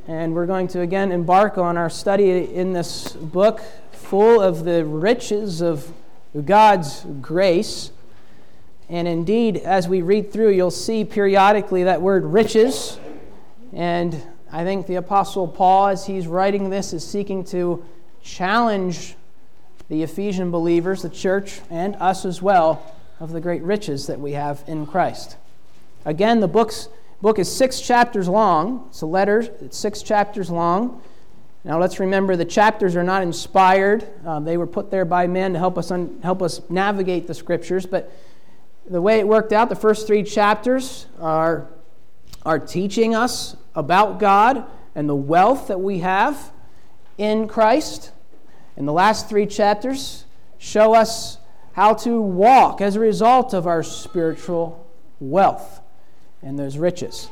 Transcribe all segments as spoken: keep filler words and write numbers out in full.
and we're going to again embark on our study in this book full of the riches of God's grace. And indeed, as we read through, you'll see periodically that word riches, and I think the Apostle Paul, as he's writing this, is seeking to challenge the Ephesian believers, the church, and us as well, of the great riches that we have in Christ. Again, the book's, book is six chapters long. It's a letter. It's six chapters long. Now let's remember the chapters are not inspired. Um, they were put there by men to help us un- help us navigate the Scriptures. But the way it worked out, the first three chapters are, are teaching us about God and the wealth that we have in Christ. And the last three chapters show us how to walk as a result of our spiritual wealth and those riches.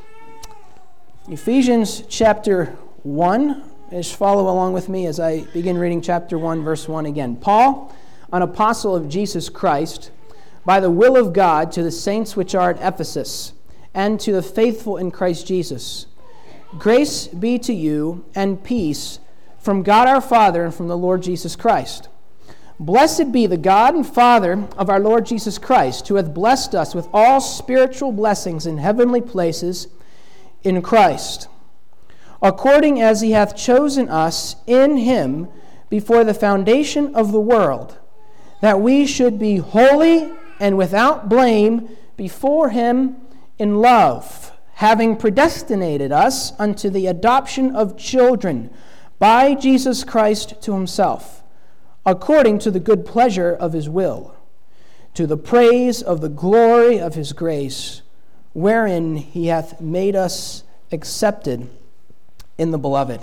Ephesians chapter one, just follow along with me as I begin reading chapter one, verse one again. Paul, an apostle of Jesus Christ, by the will of God, to the saints which are at Ephesus, and to the faithful in Christ Jesus. Grace be to you and peace from God our Father and from the Lord Jesus Christ. Blessed be the God and Father of our Lord Jesus Christ, who hath blessed us with all spiritual blessings in heavenly places in Christ, according as he hath chosen us in him before the foundation of the world, that we should be holy and without blame before him in love, having predestinated us unto the adoption of children by Jesus Christ to himself, according to the good pleasure of his will, to the praise of the glory of his grace, wherein he hath made us accepted in the beloved.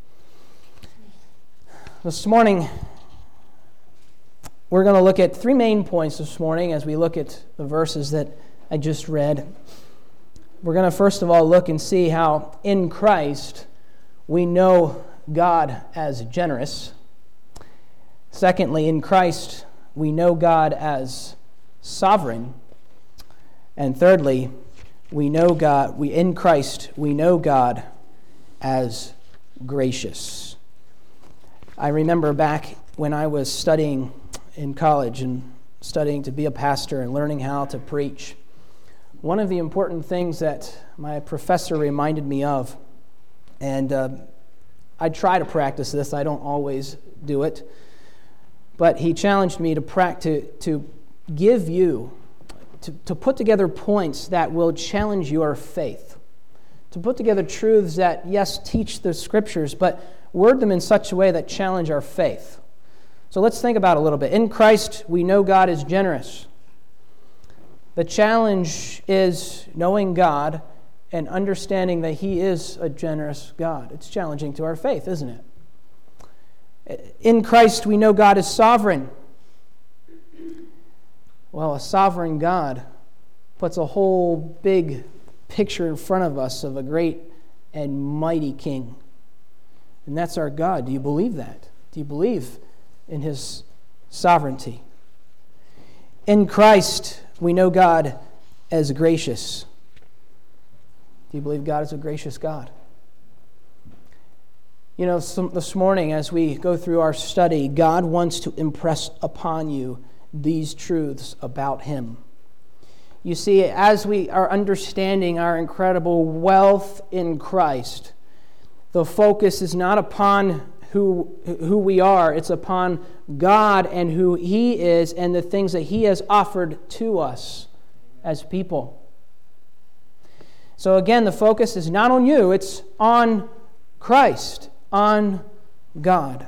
This morning, we're going to look at three main points this morning as we look at the verses that I just read. We're going to first of all look and see how in Christ we know God as generous. Secondly, in Christ we know God as sovereign. And thirdly, we know God, we in Christ we know God as gracious. I remember back when I was studying in college and studying to be a pastor and learning how to preach, one of the important things that my professor reminded me of, and uh, I try to practice this, I don't always do it, but he challenged me to practice, to give you, to, to put together points that will challenge your faith, to put together truths that, yes, teach the Scriptures, but word them in such a way that challenge our faith. So let's think about it a little bit. In Christ, we know God is generous. The challenge is knowing God and understanding that he is a generous God. It's challenging to our faith, isn't it? In Christ, we know God is sovereign. Well, a sovereign God puts a whole big picture in front of us of a great and mighty King. And that's our God. Do you believe that? Do you believe in his sovereignty? In Christ, we know God as gracious. Do you believe God is a gracious God? You know, this morning as we go through our study, God wants to impress upon you these truths about him. You see, as we are understanding our incredible wealth in Christ, the focus is not upon who, who we are, it's upon God and who he is and the things that he has offered to us as people. So again, the focus is not on you, it's on Christ, on God.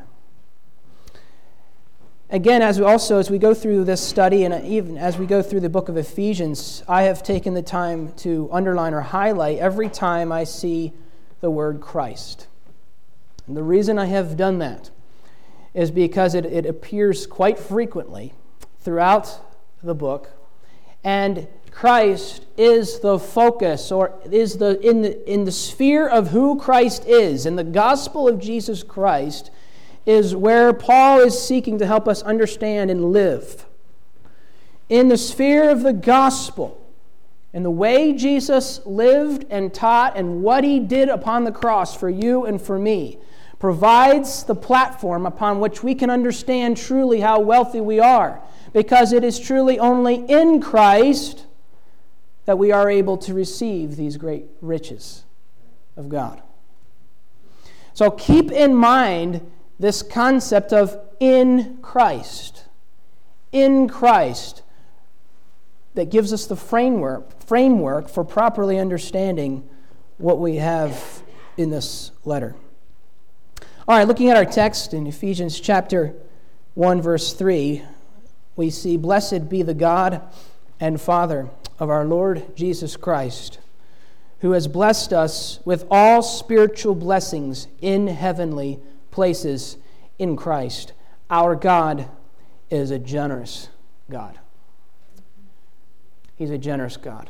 Again, as we also as we go through this study and even as we go through the book of Ephesians, I have taken the time to underline or highlight every time I see the word Christ. And the reason I have done that is because it, it appears quite frequently throughout the book, and Christ is the focus, or is the in the in the sphere of who Christ is, and the gospel of Jesus Christ is where Paul is seeking to help us understand and live. In the sphere of the gospel, And the way Jesus lived and taught and what he did upon the cross for you and for me provides the platform upon which we can understand truly how wealthy we are, because it is truly only in Christ that we are able to receive these great riches of God. So keep in mind this concept of in Christ. In Christ. That gives us the framework, framework for properly understanding what we have in this letter. All right, looking at our text in Ephesians chapter one, verse three, we see, "Blessed be the God and Father of our Lord Jesus Christ, who has blessed us with all spiritual blessings in heavenly places in Christ." Our God is a generous God. He's a generous God.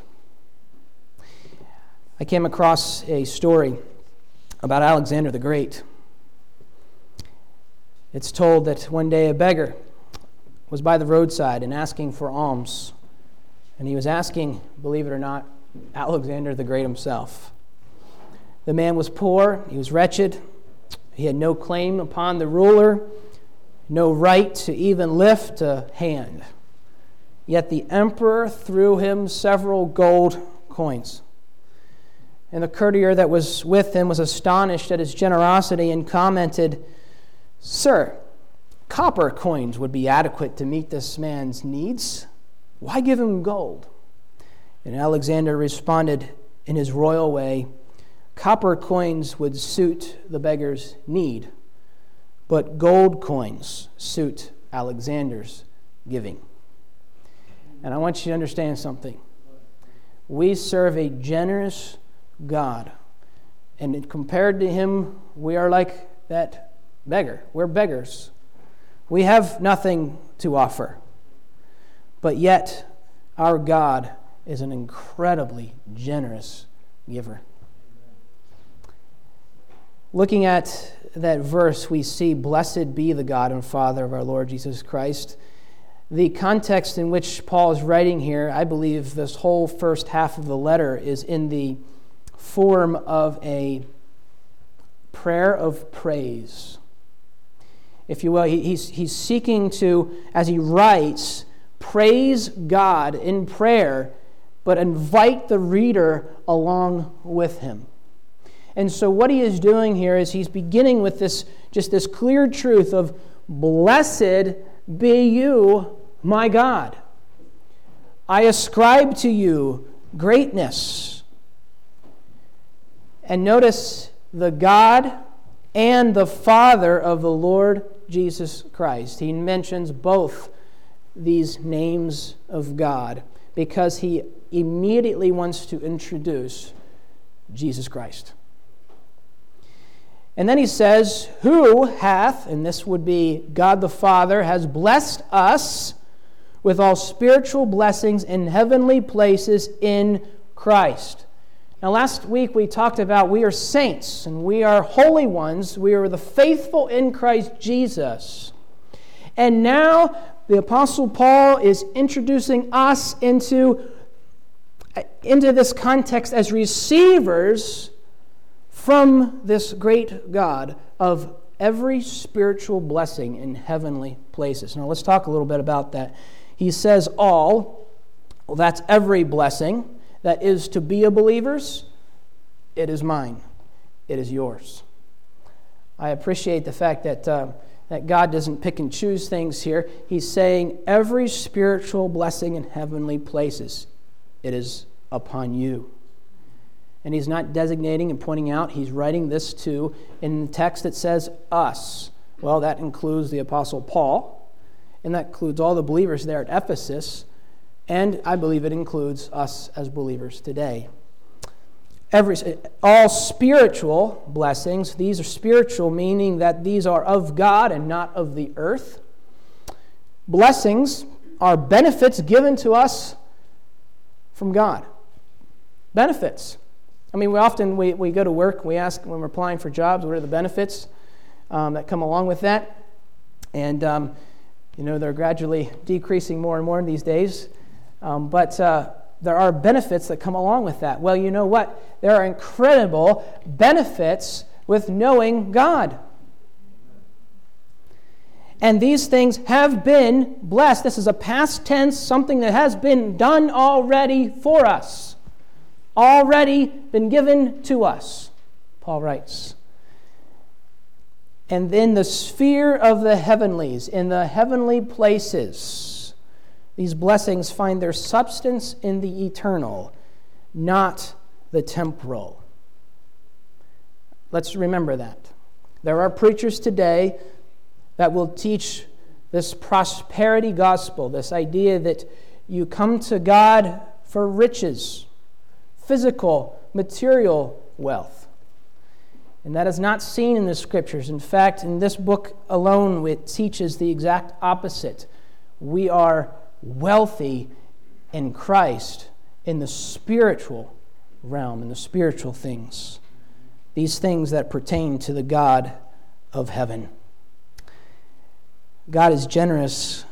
I came across a story about Alexander the Great. It's told that one day a beggar was by the roadside and asking for alms. And he was asking, believe it or not, Alexander the Great himself. The man was poor, he was wretched, he had no claim upon the ruler, no right to even lift a hand. Yet the emperor threw him several gold coins. And the courtier that was with him was astonished at his generosity and commented, "Sir, copper coins would be adequate to meet this man's needs. Why give him gold?" And Alexander responded in his royal way, "Copper coins would suit the beggar's need, but gold coins suit Alexander's giving." And I want you to understand something. We serve a generous God. And compared to him, we are like that beggar. We're beggars. We have nothing to offer. But yet, our God is an incredibly generous giver. Looking at that verse, we see, "Blessed be the God and Father of our Lord Jesus Christ." The context in which Paul is writing here, I believe this whole first half of the letter is in the form of a prayer of praise. If you will, he's, he's seeking to, as he writes, praise God in prayer, but invite the reader along with him. And so what he is doing here is he's beginning with this, just this clear truth of, "Blessed be you, my God. I ascribe to you greatness." And notice the God and the Father of the Lord Jesus Christ. He mentions both these names of God because he immediately wants to introduce Jesus Christ. And then he says, "Who hath," and this would be God the Father, "has blessed us with all spiritual blessings in heavenly places in Christ." Now, last week we talked about we are saints and we are holy ones. We are the faithful in Christ Jesus. And now the Apostle Paul is introducing us into, into this context as receivers from this great God of every spiritual blessing in heavenly places. Now let's talk a little bit about that. He says all, well, that's every blessing that is to be a believer's. It is mine. It is yours. I appreciate the fact that uh, that God doesn't pick and choose things here. He's saying every spiritual blessing in heavenly places, it is upon you. And he's not designating and pointing out, he's writing this to, in the text that says us. Well, that includes the Apostle Paul, and that includes all the believers there at Ephesus, and I believe it includes us as believers today. Every, all spiritual blessings, these are spiritual, meaning that these are of God and not of the earth. Blessings are benefits given to us from God. Benefits. I mean, we often, we, we go to work, we ask when we're applying for jobs, what are the benefits um, that come along with that? And, um, you know, they're gradually decreasing more and more these days. Um, but uh, there are benefits that come along with that. Well, you know what? There are incredible benefits with knowing God. And these things have been blessed. This is a past tense, something that has been done already for us. Already been given to us, Paul writes. And in the sphere of the heavenlies, in the heavenly places, these blessings find their substance in the eternal, not the temporal. Let's remember that. There are preachers today that will teach this prosperity gospel, this idea that you come to God for riches, physical, material wealth. And that is not seen in the Scriptures. In fact, in this book alone, it teaches the exact opposite. We are wealthy in Christ, in the spiritual realm, in the spiritual things. These things that pertain to the God of heaven. God is generous.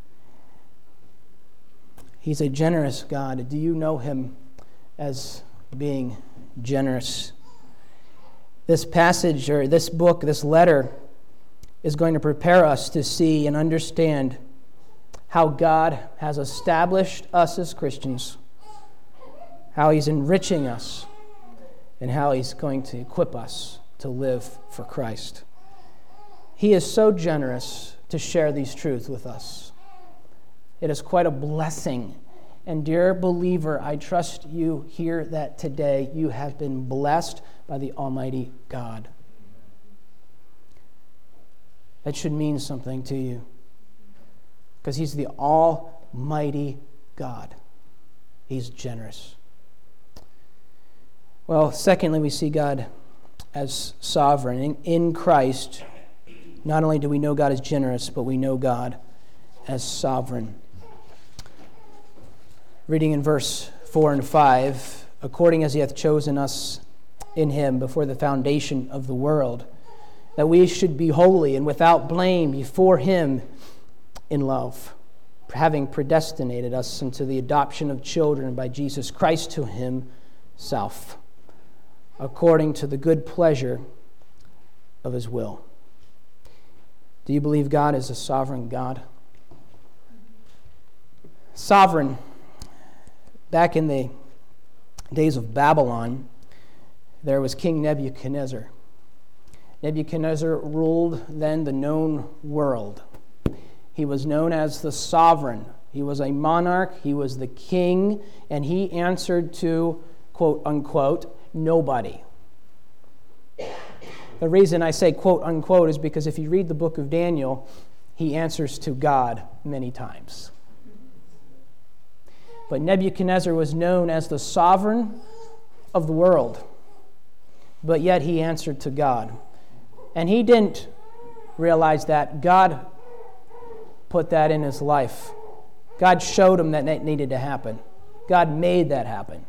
He's a generous God. Do you know Him as being generous? This passage, or this book, this letter, is going to prepare us to see and understand how God has established us as Christians, how He's enriching us, and how He's going to equip us to live for Christ. He is so generous to share these truths with us. It is quite a blessing. And dear believer, I trust you hear that today. You have been blessed by the Almighty God. That should mean something to you, because He's the Almighty God. He's generous. Well, secondly, we see God as sovereign. In, in Christ, not only do we know God as generous, but we know God as sovereign. Reading in verse four and five, according as He hath chosen us in Him before the foundation of the world, that we should be holy and without blame before Him in love, having predestinated us unto the adoption of children by Jesus Christ to Himself, according to the good pleasure of His will. Do you believe God is a sovereign God? Sovereign. Back in the days of Babylon, there was King Nebuchadnezzar. Nebuchadnezzar ruled then the known world. He was known as the sovereign. He was a monarch. He was the king. And he answered to, quote unquote, nobody. The reason I say quote unquote is because if you read the book of Daniel, he answers to God many times. But Nebuchadnezzar was known as the sovereign of the world, but yet he answered to God. And he didn't realize that. God put that in his life. God showed him that it needed to happen. God made that happen.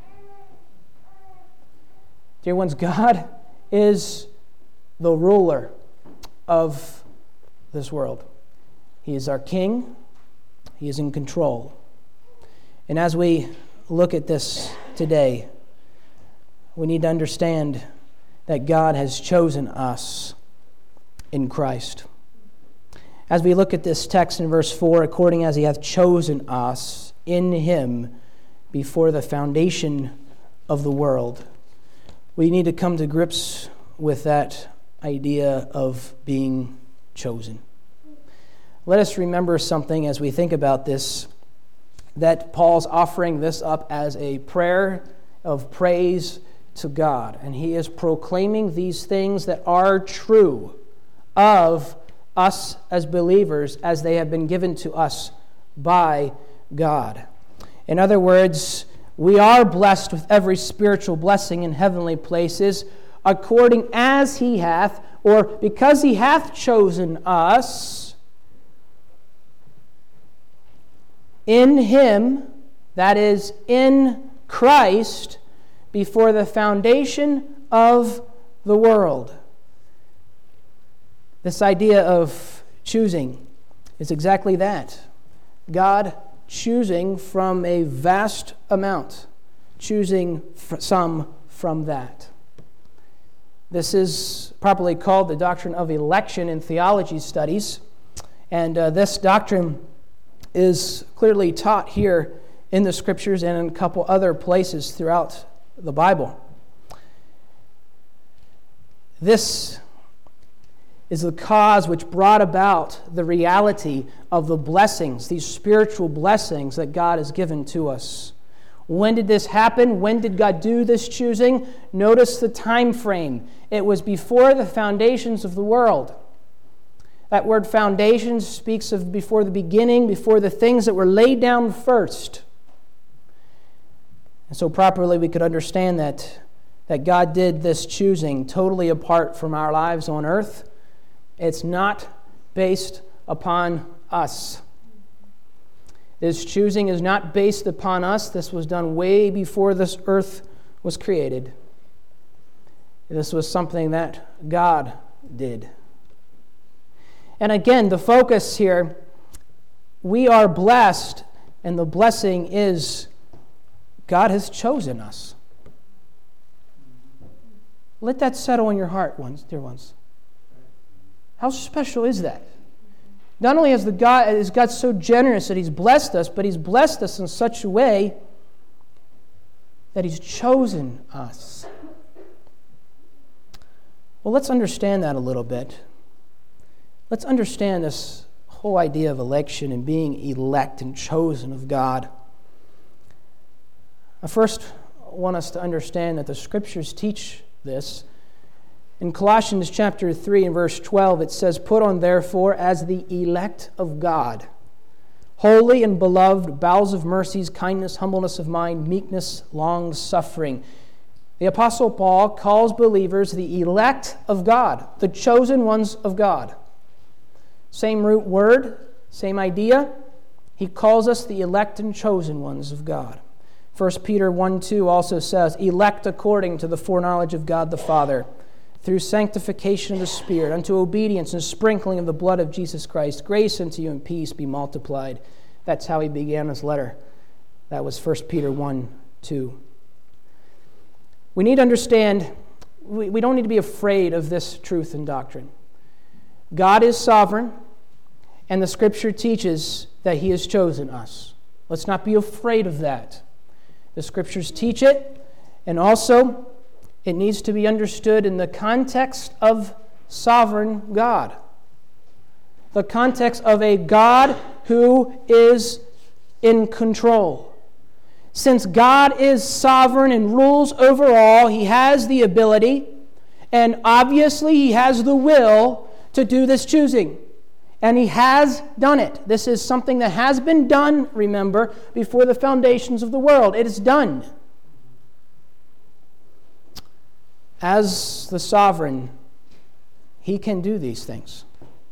Dear ones, God is the ruler of this world. He is our king. He is in control. And as we look at this today, we need to understand that God has chosen us in Christ. As we look at this text in verse four, according as He hath chosen us in Him before the foundation of the world, we need to come to grips with that idea of being chosen. Let us remember something as we think about this, that Paul's offering this up as a prayer of praise to God. And he is proclaiming these things that are true of us as believers as they have been given to us by God. In other words, we are blessed with every spiritual blessing in heavenly places according as He hath, or because He hath chosen us in Him, that is, in Christ, before the foundation of the world. This idea of choosing is exactly that. God choosing from a vast amount, choosing some from that. This is properly called the doctrine of election in theology studies, and uh, this doctrine is clearly taught here in the Scriptures and in a couple other places throughout the Bible. This is the cause which brought about the reality of the blessings, these spiritual blessings that God has given to us. When did this happen? When did God do this choosing? Notice the time frame. It was before the foundations of the world. That word foundations speaks of before the beginning, before the things that were laid down first. And so properly we could understand that, that God did this choosing totally apart from our lives on earth. It's not based upon us. This choosing is not based upon us. This was done way before this earth was created. This was something that God did. And again, the focus here, we are blessed, and the blessing is God has chosen us. Let that settle in your heart, ones, dear ones. How special is that? Not only is, the God, is God so generous that He's blessed us, but He's blessed us in such a way that He's chosen us. Well, let's understand that a little bit. Let's understand this whole idea of election and being elect and chosen of God. I first want us to understand that the Scriptures teach this. In Colossians chapter three and verse twelve, it says, "Put on therefore as the elect of God, holy and beloved, bowels of mercies, kindness, humbleness of mind, meekness, long-suffering." The Apostle Paul calls believers the elect of God, the chosen ones of God. Same root word, same idea. He calls us the elect and chosen ones of God. First Peter one two also says, "Elect according to the foreknowledge of God the Father, through sanctification of the Spirit, unto obedience and sprinkling of the blood of Jesus Christ, grace unto you and peace be multiplied." That's how he began his letter. That was First Peter one two. We need to understand, we, we don't need to be afraid of this truth and doctrine. God is sovereign, and the Scripture teaches that He has chosen us. Let's not be afraid of that. The Scriptures teach it, and also it needs to be understood in the context of sovereign God. The context of a God who is in control. Since God is sovereign and rules over all, He has the ability, and obviously He has the will to do this choosing. And He has done it. This is something that has been done, remember, before the foundations of the world. It is done. As the sovereign, He can do these things.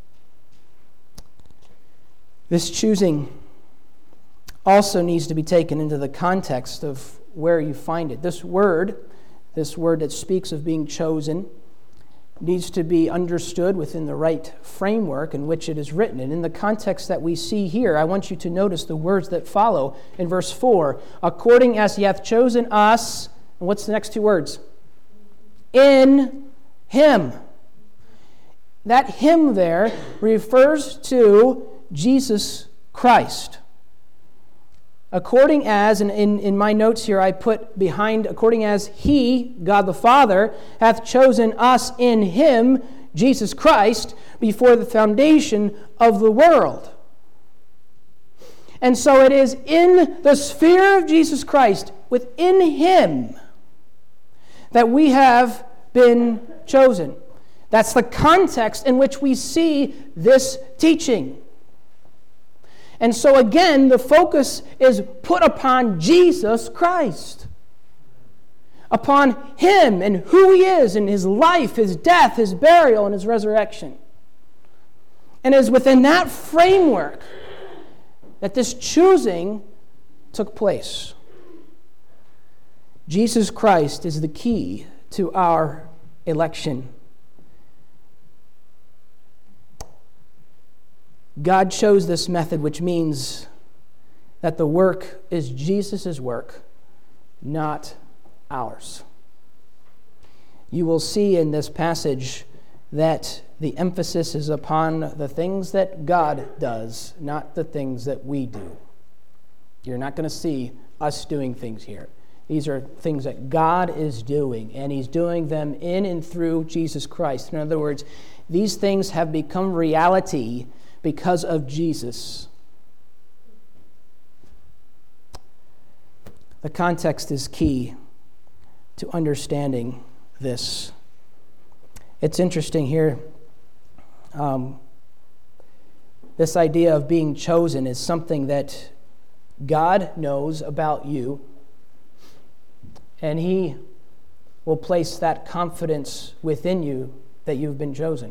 This choosing also needs to be taken into the context of where you find it. This word, this word that speaks of being chosen, needs to be understood within the right framework in which it is written. And in the context that we see here, I want you to notice the words that follow in verse four. "According as He hath chosen us," and what's the next two words? "In Him." That Him there refers to Jesus Christ. According as, and in, in my notes here I put behind, according as He, God the Father, hath chosen us in Him, Jesus Christ, before the foundation of the world. And so it is in the sphere of Jesus Christ, within Him, that we have been chosen. That's the context in which we see this teaching. And so again, the focus is put upon Jesus Christ. Upon Him and who He is and His life, His death, His burial, and His resurrection. And it is within that framework that this choosing took place. Jesus Christ is the key to our election. God chose this method, which means that the work is Jesus' work, not ours. You will see in this passage that the emphasis is upon the things that God does, not the things that we do. You're not going to see us doing things here. These are things that God is doing, and He's doing them in and through Jesus Christ. In other words, these things have become reality because of Jesus. The context is key to understanding this. It's interesting here. Um, this idea of being chosen is something that God knows about you, and He will place that confidence within you that you've been chosen.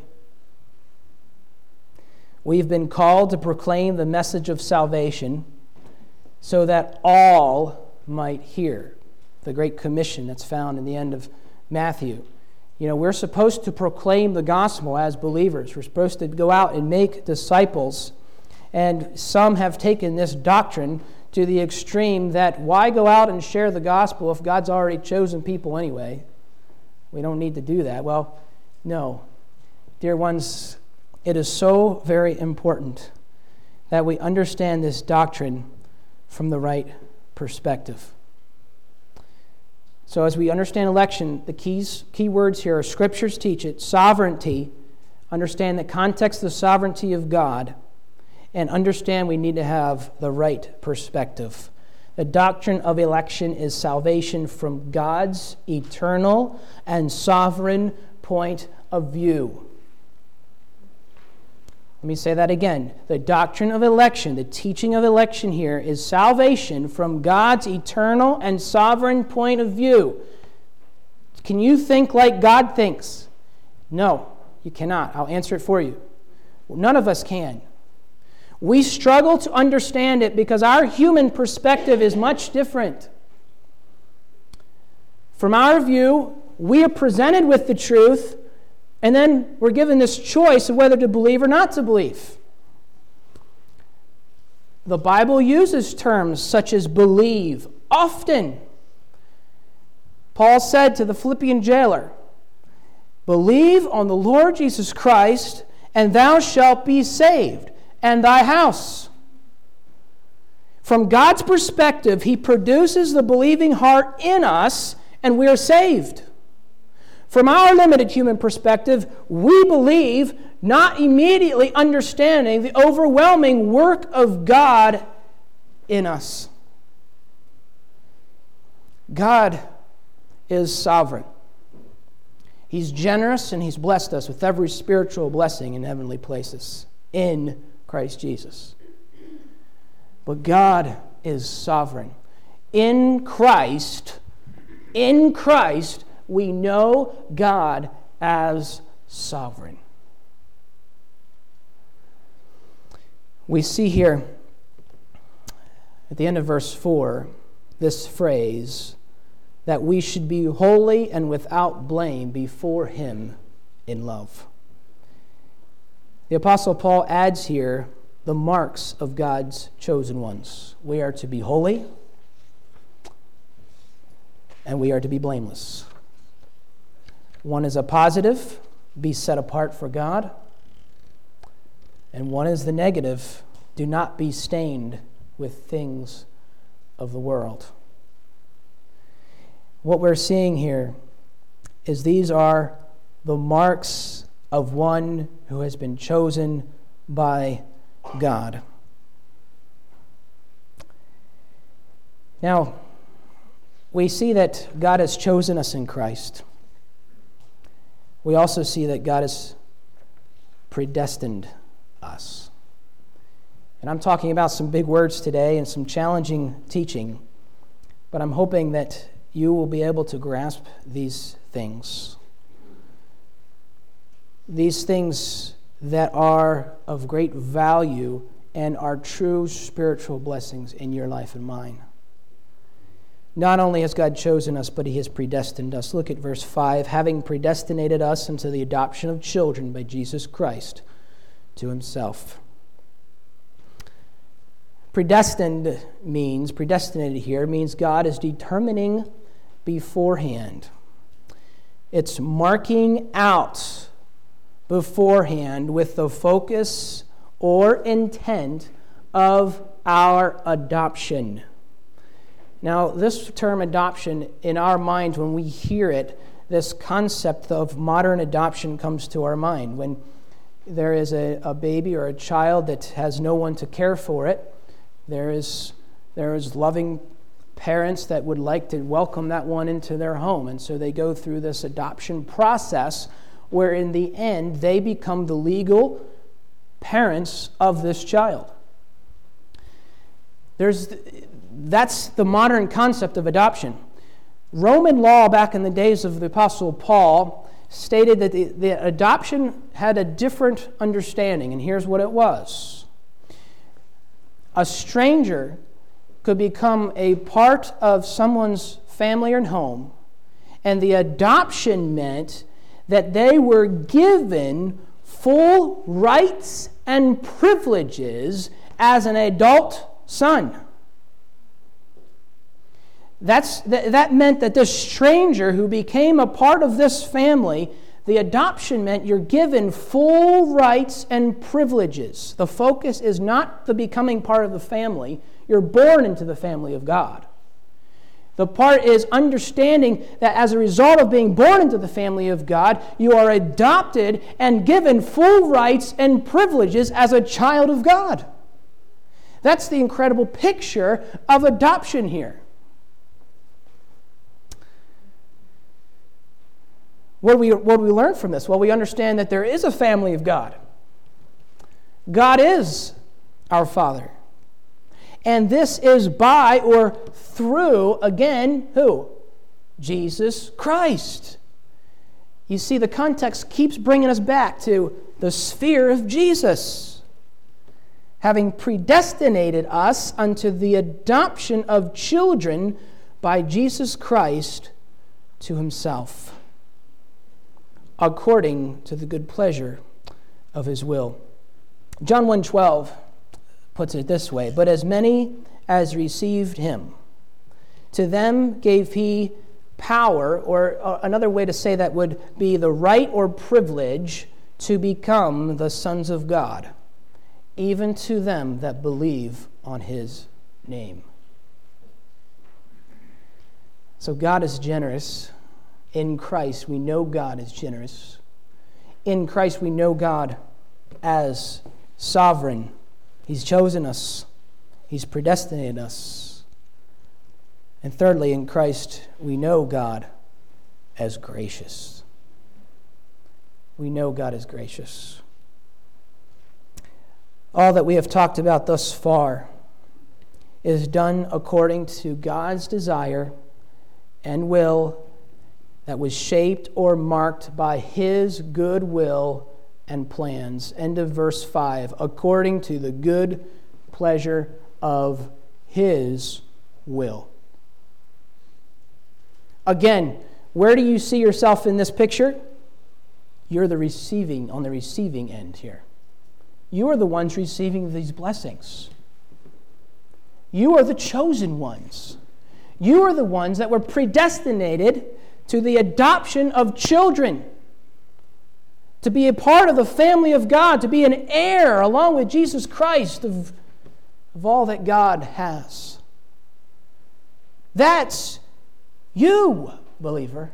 We've been called to proclaim the message of salvation so that all might hear. The Great Commission that's found in the end of Matthew. You know, we're supposed to proclaim the gospel as believers. We're supposed to go out and make disciples. And some have taken this doctrine to the extreme that why go out and share the gospel if God's already chosen people anyway? We don't need to do that. Well, no. Dear ones, it is so very important that we understand this doctrine from the right perspective. So as we understand election, the keys, key words here are Scriptures teach it, sovereignty, understand the context of the sovereignty of God, and understand we need to have the right perspective. The doctrine of election is salvation from God's eternal and sovereign point of view. Let me say that again. The doctrine of election, the teaching of election here, is salvation from God's eternal and sovereign point of view. Can you think like God thinks? No, you cannot. I'll answer it for you. None of us can. We struggle to understand it because our human perspective is much different. From our view, we are presented with the truth, and then we're given this choice of whether to believe or not to believe. The Bible uses terms such as believe often. Paul said to the Philippian jailer, "Believe on the Lord Jesus Christ, and thou shalt be saved, and thy house." From God's perspective, He produces the believing heart in us, and we are saved. From our limited human perspective, we believe, not immediately understanding the overwhelming work of God in us. God is sovereign. He's generous, and He's blessed us with every spiritual blessing in heavenly places in Christ Jesus. But God is sovereign. In Christ, in Christ, we know God as sovereign. We see here at the end of verse four this phrase that we should be holy and without blame before Him in love. The Apostle Paul adds here the marks of God's chosen ones. We are to be holy and we are to be blameless. One is a positive, be set apart for God. And one is the negative, do not be stained with things of the world. What we're seeing here is these are the marks of one who has been chosen by God. Now, we see that God has chosen us in Christ. We also see that God has predestined us. And I'm talking about some big words today and some challenging teaching, but I'm hoping that you will be able to grasp these things. These things that are of great value and are true spiritual blessings in your life and mine. Not only has God chosen us, but He has predestined us. Look at verse five. Having predestinated us unto the adoption of children by Jesus Christ to Himself. predestined means, predestinated here, means God is determining beforehand. It's marking out beforehand with the focus or intent of our adoption. Now, this term adoption, in our minds, when we hear it, this concept of modern adoption comes to our mind. When there is a, a baby or a child that has no one to care for it, there is, there is loving parents that would like to welcome that one into their home. And so they go through this adoption process where in the end they become the legal parents of this child. There's, that's the modern concept of adoption. Roman law back in the days of the Apostle Paul stated that the, the adoption had a different understanding, and here's what it was. A stranger could become a part of someone's family or home, and the adoption meant that they were given full rights and privileges as an adult son. That's, th- that meant that this stranger who became a part of this family, the adoption meant you're given full rights and privileges. The focus is not the becoming part of the family. You're born into the family of God. The part is understanding that as a result of being born into the family of God, you are adopted and given full rights and privileges as a child of God. That's the incredible picture of adoption here. What do we, what do we learn from this? Well, we understand that there is a family of God. God is our Father. And this is by or through, again, who? Jesus Christ. You see, the context keeps bringing us back to the sphere of Jesus, having predestinated us unto the adoption of children by Jesus Christ to himself, according to the good pleasure of his will. John one twelve puts it this way, but as many as received him, to them gave he power, or another way to say that would be the right or privilege to become the sons of God, even to them that believe on his name. So God is generous. In Christ, we know God is generous. In Christ, we know God as sovereign. He's chosen us. He's predestinated us. And thirdly, in Christ, we know God as gracious. We know God is gracious. All that we have talked about thus far is done according to God's desire and will that was shaped or marked by his good will and plans. End of verse five. According to the good pleasure of his will. Again, where do you see yourself in this picture? You're the receiving, on the receiving end here. You are the ones receiving these blessings. You are the chosen ones. You are the ones that were predestinated to the adoption of children, to be a part of the family of God, to be an heir along with Jesus Christ of, of all that God has. That's you, believer.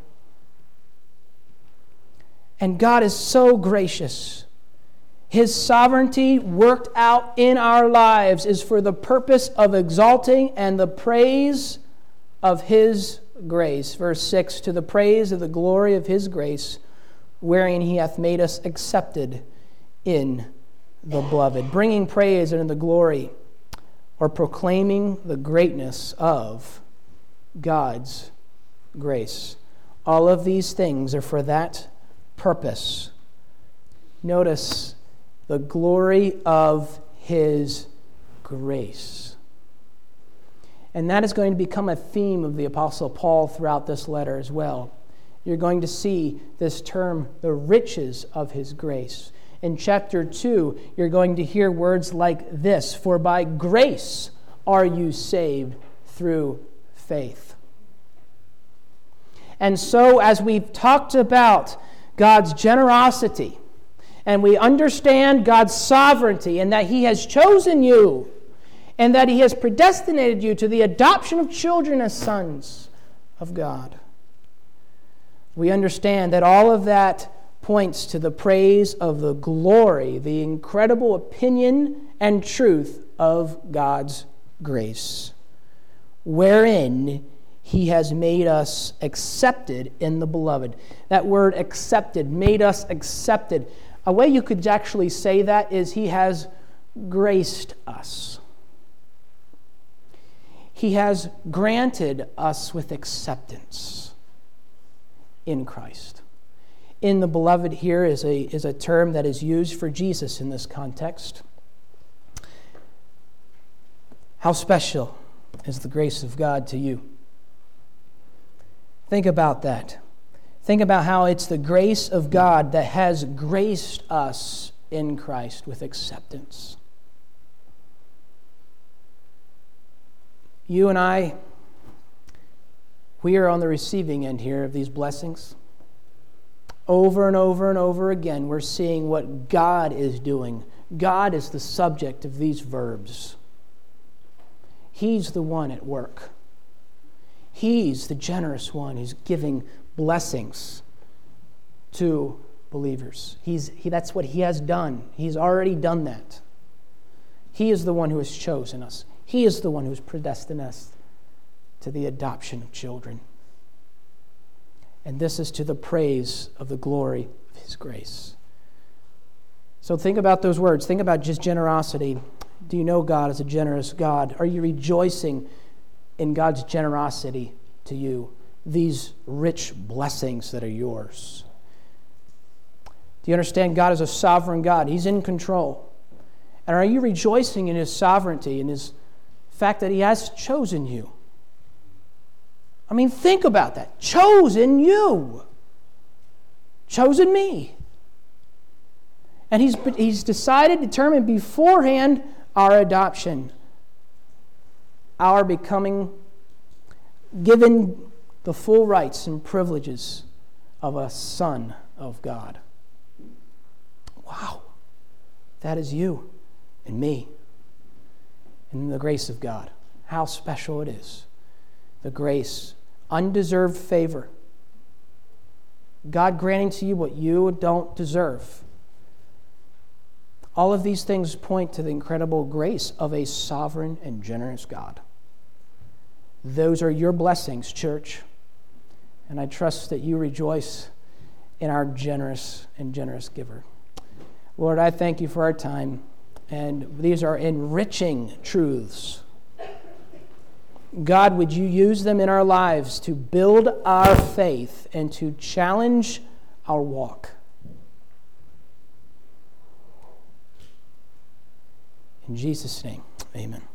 And God is so gracious. His sovereignty worked out in our lives is for the purpose of exalting and the praise of his grace. Verse six, to the praise of the glory of his grace, wherein he hath made us accepted in the beloved. Bringing praise and the glory, or proclaiming the greatness of God's grace. All of these things are for that purpose. Notice the glory of his grace. And that is going to become a theme of the Apostle Paul throughout this letter as well. You're going to see this term, the riches of his grace. In chapter two, you're going to hear words like this, for by grace are you saved through faith. And so, as we've talked about God's generosity, and we understand God's sovereignty, and that He has chosen you, and that He has predestinated you to the adoption of children as sons of God, we understand that all of that points to the praise of the glory, the incredible opinion and truth of God's grace, wherein He has made us accepted in the beloved. That word accepted, made us accepted. A way you could actually say that is He has graced us. He has granted us with acceptance in Christ. In the beloved here is a, is a term that is used for Jesus in this context. How special is the grace of God to you? Think about that. Think about how it's the grace of God that has graced us in Christ with acceptance. You and I, we are on the receiving end here of these blessings. Over and over and over again, we're seeing what God is doing. God is the subject of these verbs. He's the one at work. He's the generous one who's giving blessings to believers. He's, he, that's what He has done. He's already done that. He is the one who has chosen us. He is the one who's predestined us to the adoption of children. And this is to the praise of the glory of His grace. So think about those words. Think about just generosity. Do you know God as a generous God? Are you rejoicing in God's generosity to you? These rich blessings that are yours. Do you understand God as a sovereign God? He's in control. And are you rejoicing in His sovereignty, in His fact that He has chosen you? I mean, think about that. Chosen you. Chosen me. And He's, he's decided, determined beforehand our adoption. Our becoming, given the full rights and privileges of a son of God. Wow. That is you and me. And the grace of God. How special it is. The grace, undeserved favor. God granting to you what you don't deserve. All of these things point to the incredible grace of a sovereign and generous God. Those are your blessings, church. And I trust that you rejoice in our generous and generous giver. Lord, I thank You for our time. And these are enriching truths. God, would You use them in our lives to build our faith and to challenge our walk. In Jesus' name, amen.